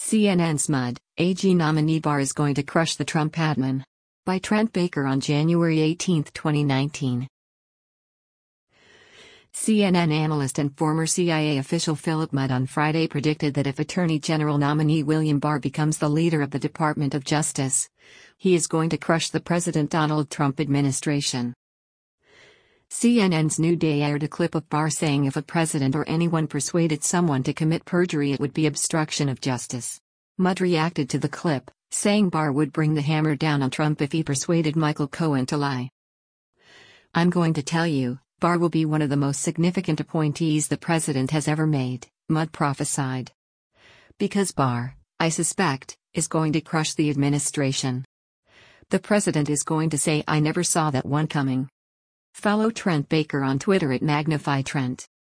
CNN's Mud, AG nominee Barr is going to crush the Trump admin. By Trent Baker on January 18, 2019. CNN analyst and former CIA official Philip Mudd on Friday predicted that if Attorney General nominee William Barr becomes the leader of the Department of Justice, he is going to crush the President Donald Trump administration. CNN's New Day aired a clip of Barr saying if a president or anyone persuaded someone to commit perjury, it would be obstruction of justice. Mudd reacted to the clip, saying Barr would bring the hammer down on Trump if he persuaded Michael Cohen to lie. "I'm going to tell you, Barr will be one of the most significant appointees the president has ever made," Mudd prophesied. "Because Barr, I suspect, is going to crush the administration. The president is going to say I never saw that one coming." Follow Trent Baker on Twitter at MagnifyTrent.